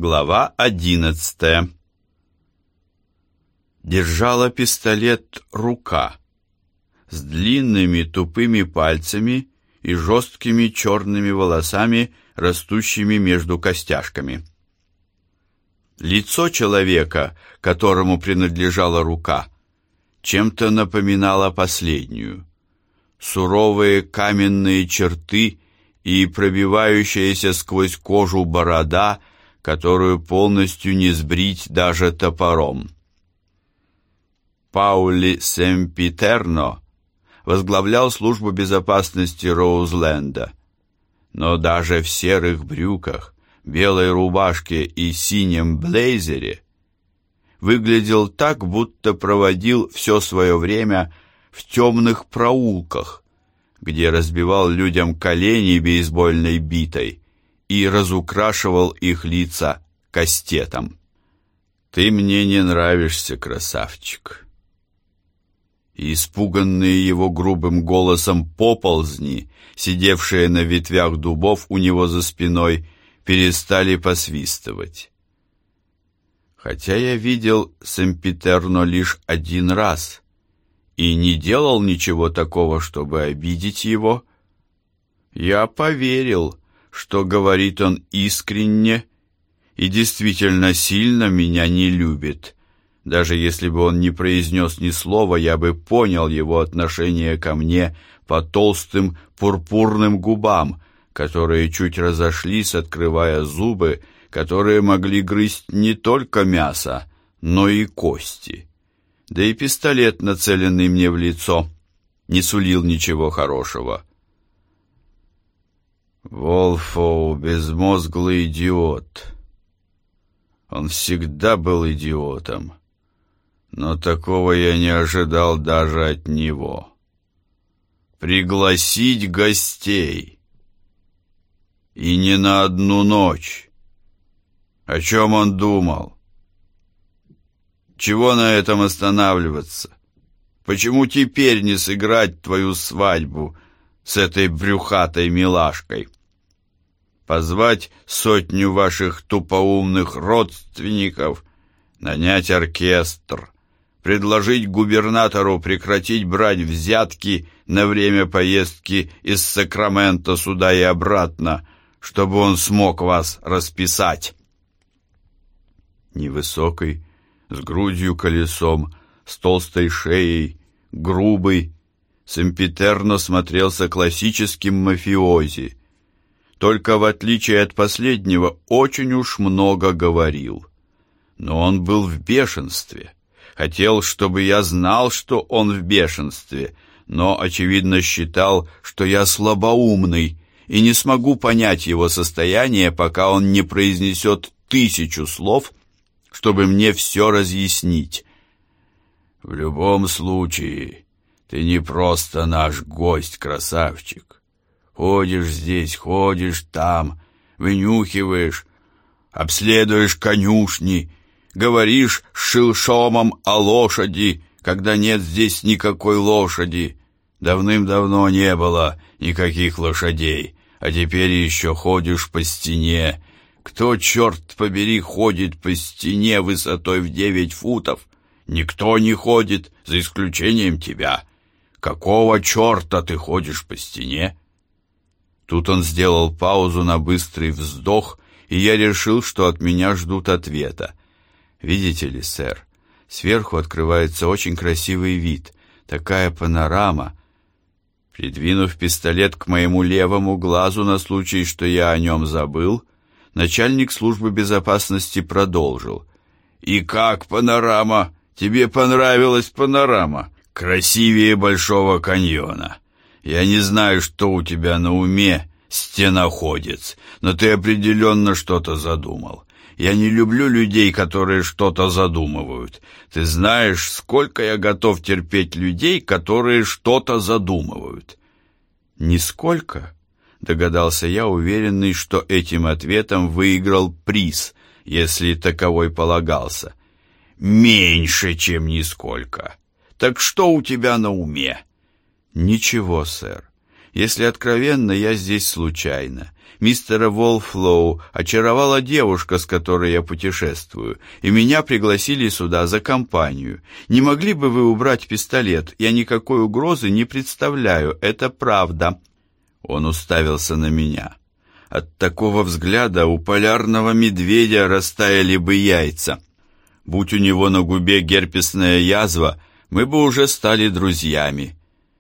Глава 11. Держала пистолет рука с длинными тупыми пальцами и жесткими черными волосами, растущими между костяшками. Лицо человека, которому принадлежала рука, чем-то напоминало последнюю. Суровые каменные черты и пробивающаяся сквозь кожу борода, которую полностью не сбрить даже топором. Паули Семпитерно возглавлял службу безопасности Роузленда, но даже в серых брюках, белой рубашке и синем блейзере выглядел так, будто проводил все свое время в темных проулках, где разбивал людям колени бейсбольной битой и разукрашивал их лица кастетом. «Ты мне не нравишься, красавчик». И испуганные его грубым голосом поползни, сидевшие на ветвях дубов у него за спиной, перестали посвистывать. Хотя я видел Семпитерно лишь один раз и не делал ничего такого, чтобы обидеть его, я поверил, что говорит он искренне и действительно сильно меня не любит. Даже если бы он не произнес ни слова, я бы понял его отношение ко мне по толстым пурпурным губам, которые чуть разошлись, открывая зубы, которые могли грызть не только мясо, но и кости. Да и пистолет, нацеленный мне в лицо, не сулил ничего хорошего. Волфоу — безмозглый идиот. Он всегда был идиотом, но такого я не ожидал даже от него. Пригласить гостей. И не на одну ночь. О чем он думал? Чего на этом останавливаться? Почему теперь не сыграть твою свадьбу с этой брюхатой милашкой? Позвать сотню ваших тупоумных родственников, нанять оркестр, предложить губернатору прекратить брать взятки на время поездки из Сакраменто сюда и обратно, чтобы он смог вас расписать. Невысокий, с грудью колесом, с толстой шеей, грубый, Семпитерно смотрелся классическим мафиози. Только в отличие от последнего очень уж много говорил. Но он был в бешенстве. Хотел, чтобы я знал, что он в бешенстве, но, очевидно, считал, что я слабоумный и не смогу понять его состояние, пока он не произнесет 1000 слов, чтобы мне все разъяснить. В любом случае, ты не просто наш гость, красавчик. Ходишь здесь, ходишь там, вынюхиваешь, обследуешь конюшни, говоришь с Шилшомом о лошади, когда нет здесь никакой лошади. Давным-давно не было никаких лошадей, а теперь еще ходишь по стене. Кто, черт побери, ходит по стене высотой в 9 футов? Никто не ходит, за исключением тебя. Какого черта ты ходишь по стене? Тут он сделал паузу на быстрый вздох, и я решил, что от меня ждут ответа. Видите ли, сэр, сверху открывается очень красивый вид, такая панорама. Придвинув пистолет к моему левому глазу на случай, что я о нем забыл, начальник службы безопасности продолжил. «И как панорама? Тебе понравилась панорама? Красивее Большого каньона. Я не знаю, что у тебя на уме, стеноходец, но ты определенно что-то задумал. Я не люблю людей, которые что-то задумывают. Ты знаешь, сколько я готов терпеть людей, которые что-то задумывают». «Нисколько?» — догадался я, уверенный, что этим ответом выиграл приз, если таковой полагался. «Меньше, чем нисколько. Так что у тебя на уме?» «Ничего, сэр. Если откровенно, я здесь случайно. Мистера Волфлоу очаровала девушка, с которой я путешествую, и меня пригласили сюда за компанию. Не могли бы вы убрать пистолет? Я никакой угрозы не представляю, это правда». Он уставился на меня. От такого взгляда у полярного медведя растаяли бы яйца. Будь у него на губе герпесная язва, мы бы уже стали друзьями.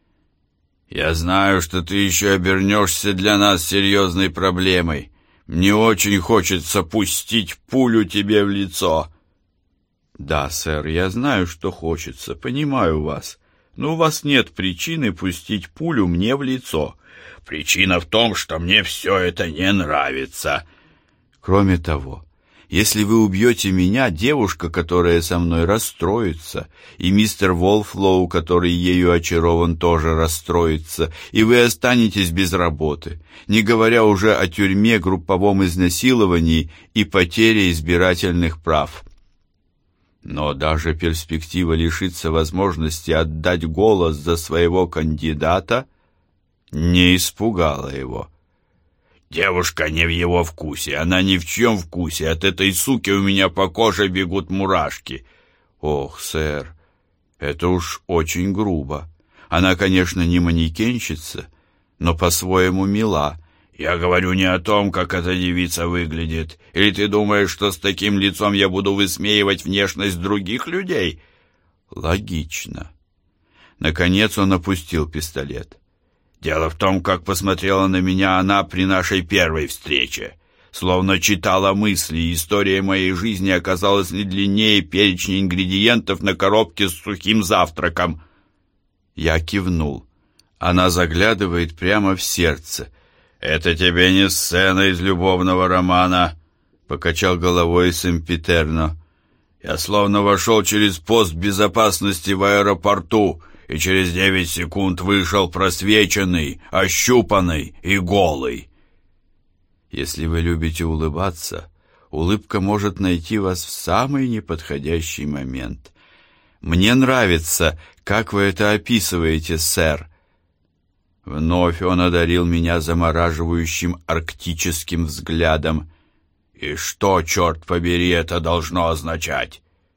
«Я знаю, что ты еще обернешься для нас серьезной проблемой. Мне очень хочется пустить пулю тебе в лицо». «Да, сэр, я знаю, что хочется, понимаю вас. Но у вас нет причины пустить пулю мне в лицо». «Причина в том, что мне все это не нравится». «Кроме того, если вы убьете меня, девушка, которая со мной, расстроится, и мистер Волфлоу, который ею очарован, тоже расстроится, и вы останетесь без работы, не говоря уже о тюрьме, групповом изнасиловании и потере избирательных прав». Но даже перспектива лишиться возможности отдать голос за своего кандидата не испугала его. «Девушка не в его вкусе, она ни в чьем вкусе. От этой суки у меня по коже бегут мурашки». «Ох, сэр, это уж очень грубо. Она, конечно, не манекенщица, но по-своему мила». «Я говорю не о том, как эта девица выглядит. Или ты думаешь, что с таким лицом я буду высмеивать внешность других людей?» «Логично». Наконец он опустил пистолет. «Дело в том, как посмотрела на меня она при нашей первой встрече. Словно читала мысли, и история моей жизни оказалась не длиннее перечня ингредиентов на коробке с сухим завтраком». Я кивнул. Она заглядывает прямо в сердце. «Это тебе не сцена из любовного романа», — покачал головой Семпитерно. «Я словно вошел через пост безопасности в аэропорту, и через 9 секунд вышел просвеченный, ощупанный и голый». Если вы любите улыбаться, улыбка может найти вас в самый неподходящий момент. Мне нравится, как вы это описываете, сэр. Вновь он одарил меня замораживающим арктическим взглядом. «И что, черт побери, это должно означать?»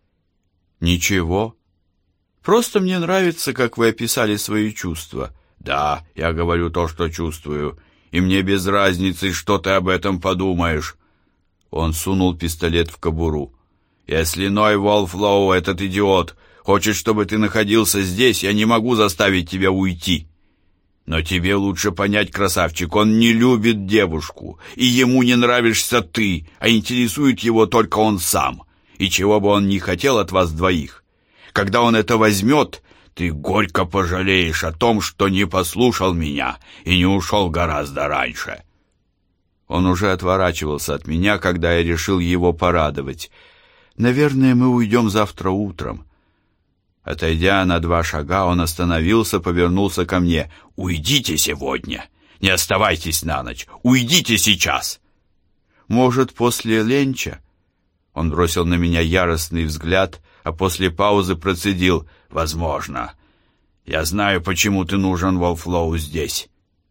«Ничего. Просто мне нравится, как вы описали свои чувства». «Да, я говорю то, что чувствую, и мне без разницы, что ты об этом подумаешь». Он сунул пистолет в кобуру. «Если Ной Волфлоу, этот идиот, хочет, чтобы ты находился здесь, я не могу заставить тебя уйти. Но тебе лучше понять, красавчик, он не любит девушку, и ему не нравишься ты, а интересует его только он сам, и чего бы он ни хотел от вас двоих. Когда он это возьмет, ты горько пожалеешь о том, что не послушал меня и не ушел гораздо раньше». Он уже отворачивался от меня, когда я решил его порадовать. «Наверное, мы уйдем завтра утром». Отойдя на 2 шага, он остановился, повернулся ко мне. «Уйдите сегодня! Не оставайтесь на ночь! Уйдите сейчас!» «Может, после ленча?» Он бросил на меня яростный взгляд, а после паузы процедил: «Возможно. Я знаю, почему ты нужен Волфлоу здесь».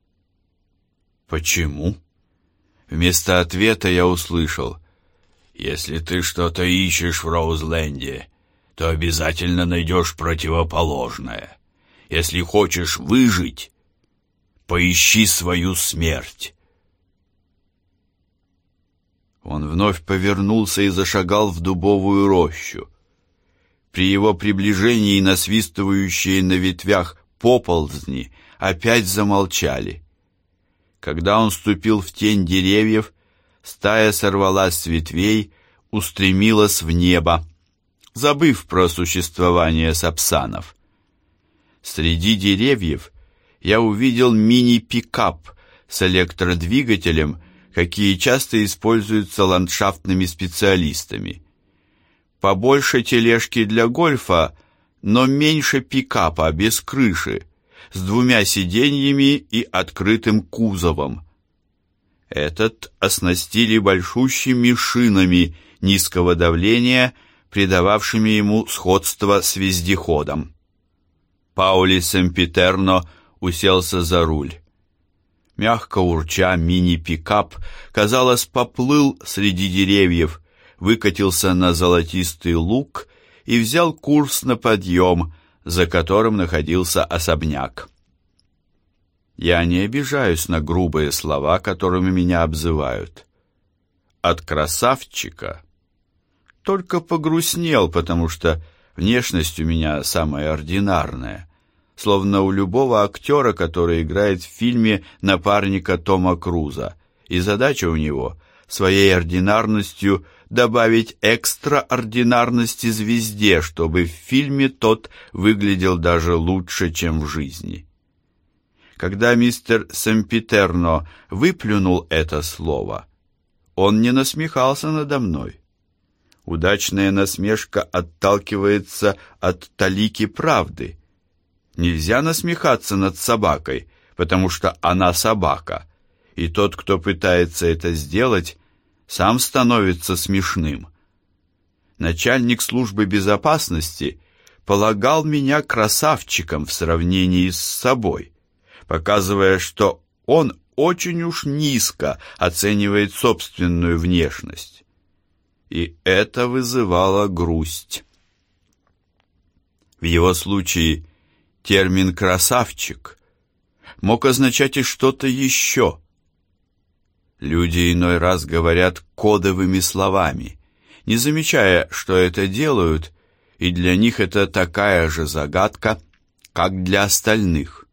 «Почему?» Вместо ответа я услышал: «Если ты что-то ищешь в Роузленде, то обязательно найдешь противоположное. Если хочешь выжить, поищи свою смерть». Он вновь повернулся и зашагал в дубовую рощу. При его приближении насвистывающие на ветвях поползни опять замолчали. Когда он ступил в тень деревьев, стая сорвалась с ветвей, устремилась в небо, забыв про существование сапсанов. Среди деревьев я увидел мини-пикап с электродвигателем, какие часто используются ландшафтными специалистами. Побольше тележки для гольфа, но меньше пикапа, без крыши, с 2 сиденьями и открытым кузовом. Этот оснастили большущими шинами низкого давления, придававшими ему сходство с вездеходом. Паули Семпитерно уселся за руль. Мягко урча, мини-пикап, казалось, поплыл среди деревьев, выкатился на золотистый луг и взял курс на подъем, за которым находился особняк. Я не обижаюсь на грубые слова, которыми меня обзывают. От красавчика только погрустнел, потому что внешность у меня самая ординарная, словно у любого актера, который играет в фильме напарника Тома Круза, и задача у него своей ординарностью добавить экстраординарности звезде, чтобы в фильме тот выглядел даже лучше, чем в жизни. Когда мистер Семпитерно выплюнул это слово, он не насмехался надо мной. Удачная насмешка отталкивается от талики правды. Нельзя насмехаться над собакой, потому что она собака, и тот, кто пытается это сделать, сам становится смешным. Начальник службы безопасности полагал меня красавчиком в сравнении с собой, показывая, что он очень уж низко оценивает собственную внешность. И это вызывало грусть. В его случае термин «красавчик» мог означать и что-то еще. Люди иной раз говорят кодовыми словами, не замечая, что это делают, и для них это такая же загадка, как для остальных.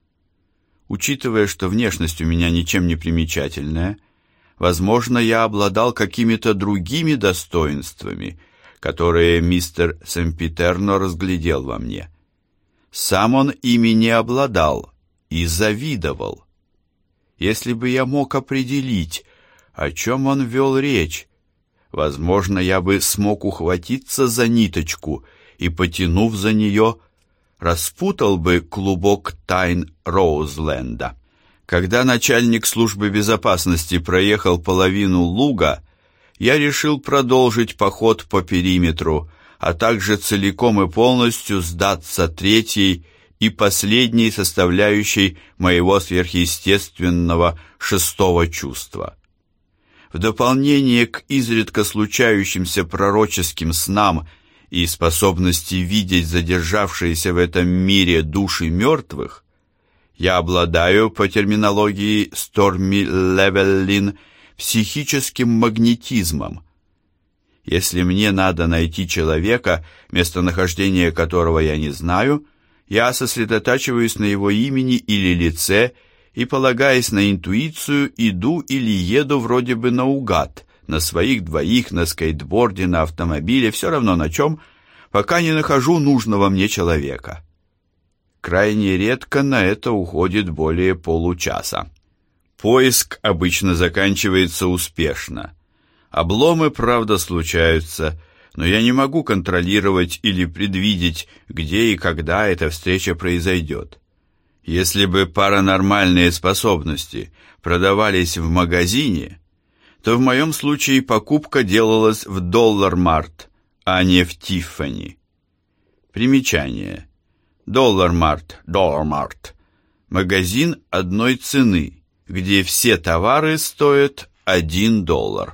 Учитывая, что внешность у меня ничем не примечательная, возможно, я обладал какими-то другими достоинствами, которые мистер Семпитерно разглядел во мне. Сам он ими не обладал и завидовал. Если бы я мог определить, о чем он вел речь, возможно, я бы смог ухватиться за ниточку и, потянув за нее, распутал бы клубок тайн Роузленда. Когда начальник службы безопасности проехал половину луга, я решил продолжить поход по периметру, а также целиком и полностью сдаться третьей и последней составляющей моего сверхъестественного шестого чувства. В дополнение к изредка случающимся пророческим снам и способности видеть задержавшиеся в этом мире души мертвых, я обладаю, по терминологии Сторми Левеллин, психическим магнетизмом. Если мне надо найти человека, местонахождение которого я не знаю, я сосредотачиваюсь на его имени или лице и, полагаясь на интуицию, иду или еду вроде бы наугад, на своих двоих, на скейтборде, на автомобиле, все равно на чем, пока не нахожу нужного мне человека. Крайне редко на это уходит более получаса. Поиск обычно заканчивается успешно. Обломы, правда, случаются, но я не могу контролировать или предвидеть, где и когда эта встреча произойдет. Если бы паранормальные способности продавались в магазине, то в моем случае покупка делалась в Доллар-Март, а не в Тиффани. Примечание. Доллар-Март, магазин одной цены, где все товары стоят $1.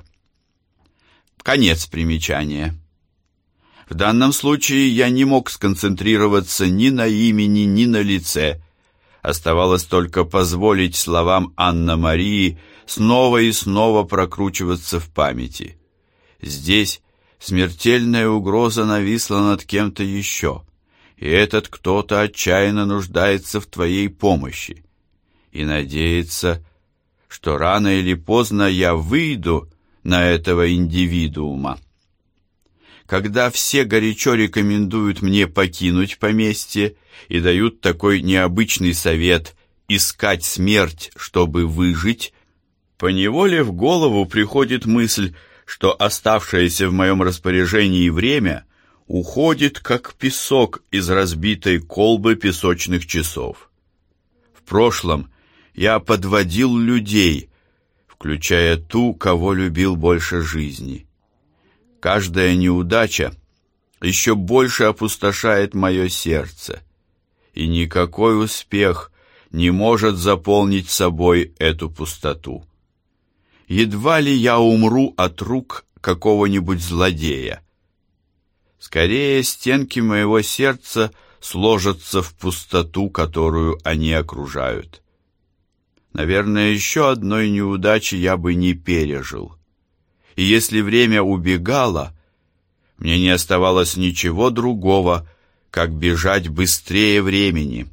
Конец примечания. В данном случае я не мог сконцентрироваться ни на имени, ни на лице. Оставалось только позволить словам Анна-Марии снова и снова прокручиваться в памяти. Здесь смертельная угроза нависла над кем-то еще, и этот кто-то отчаянно нуждается в твоей помощи и надеется, что рано или поздно я выйду на этого индивидуума. Когда все горячо рекомендуют мне покинуть поместье и дают такой необычный совет искать смерть, чтобы выжить, поневоле в голову приходит мысль, что оставшееся в моем распоряжении время уходит, как песок из разбитой колбы песочных часов. В прошлом я подводил людей, включая ту, кого любил больше жизни. Каждая неудача еще больше опустошает мое сердце, и никакой успех не может заполнить собой эту пустоту. Едва ли я умру от рук какого-нибудь злодея. Скорее, стенки моего сердца сложатся в пустоту, которую они окружают. Наверное, еще одной неудачи я бы не пережил. И если время убегало, мне не оставалось ничего другого, как бежать быстрее времени.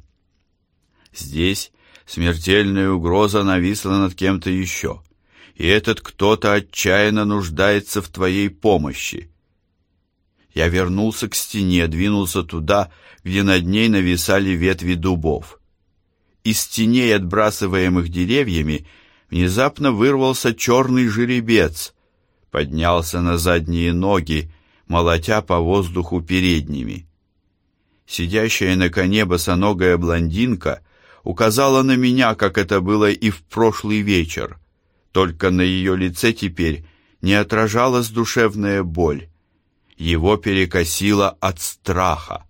Здесь смертельная угроза нависла над кем-то еще, и этот кто-то отчаянно нуждается в твоей помощи. Я вернулся к стене, двинулся туда, где над ней нависали ветви дубов. Из теней, отбрасываемых деревьями, внезапно вырвался черный жеребец, поднялся на задние ноги, молотя по воздуху передними. Сидящая на коне босоногая блондинка указала на меня, как это было и в прошлый вечер, только на ее лице теперь не отражалась душевная боль. Его перекосило от страха.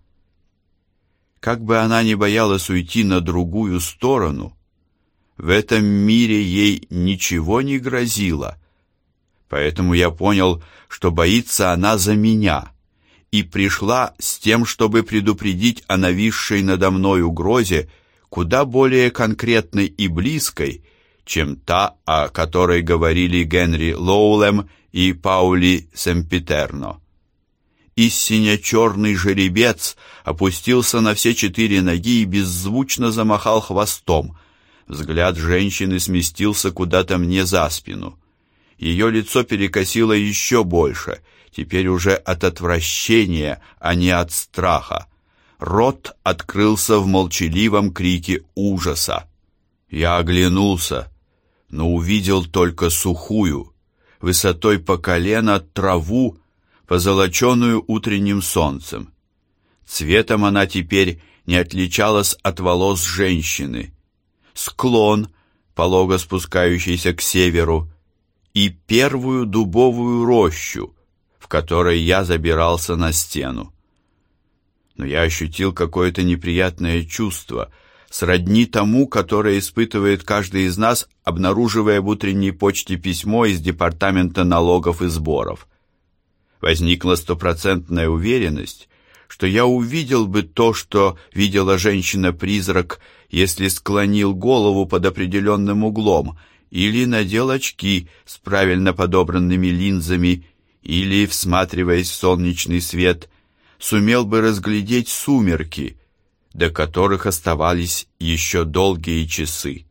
Как бы она ни боялась уйти на другую сторону, в этом мире ей ничего не грозило. Поэтому я понял, что боится она за меня, и пришла с тем, чтобы предупредить о нависшей надо мной угрозе, куда более конкретной и близкой, чем та, о которой говорили Генри Лоулем и Паули Семпитерно. И сине-черный жеребец опустился на все четыре ноги и беззвучно замахал хвостом. Взгляд женщины сместился куда-то мне за спину. Ее лицо перекосило еще больше, теперь уже от отвращения, а не от страха. Рот открылся в молчаливом крике ужаса. Я оглянулся, но увидел только сухую, высотой по колено траву, позолоченную утренним солнцем. Цветом она теперь не отличалась от волос женщины. Склон, полого спускающийся к северу, и первую дубовую рощу, в которой я забирался на стену. Но я ощутил какое-то неприятное чувство, сродни тому, которое испытывает каждый из нас, обнаруживая в утренней почте письмо из департамента налогов и сборов. Возникла стопроцентная уверенность, что я увидел бы то, что видела женщина-призрак, если склонил голову под определенным углом, или надел очки с правильно подобранными линзами, или, всматриваясь в солнечный свет, сумел бы разглядеть сумерки, до которых оставались еще долгие часы.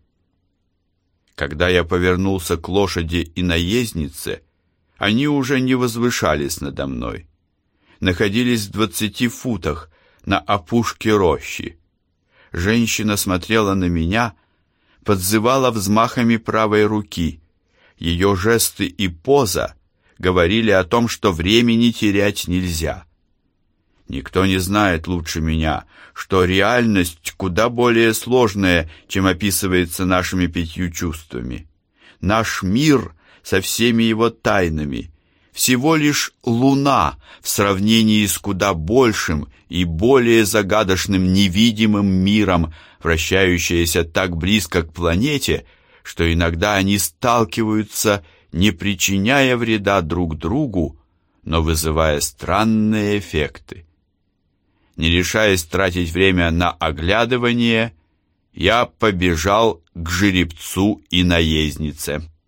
Когда я повернулся к лошади и наезднице, они уже не возвышались надо мной. Находились в 20 футах на опушке рощи. Женщина смотрела на меня, подзывала взмахами правой руки. Ее жесты и поза говорили о том, что времени терять нельзя. Никто не знает лучше меня, что реальность куда более сложная, чем описывается нашими 5 чувствами. Наш мир со всеми его тайнами всего лишь луна в сравнении с куда большим и более загадочным невидимым миром, вращающаяся так близко к планете, что иногда они сталкиваются, не причиняя вреда друг другу, но вызывая странные эффекты. Не решаясь тратить время на оглядывание, я побежал к жеребцу и наезднице.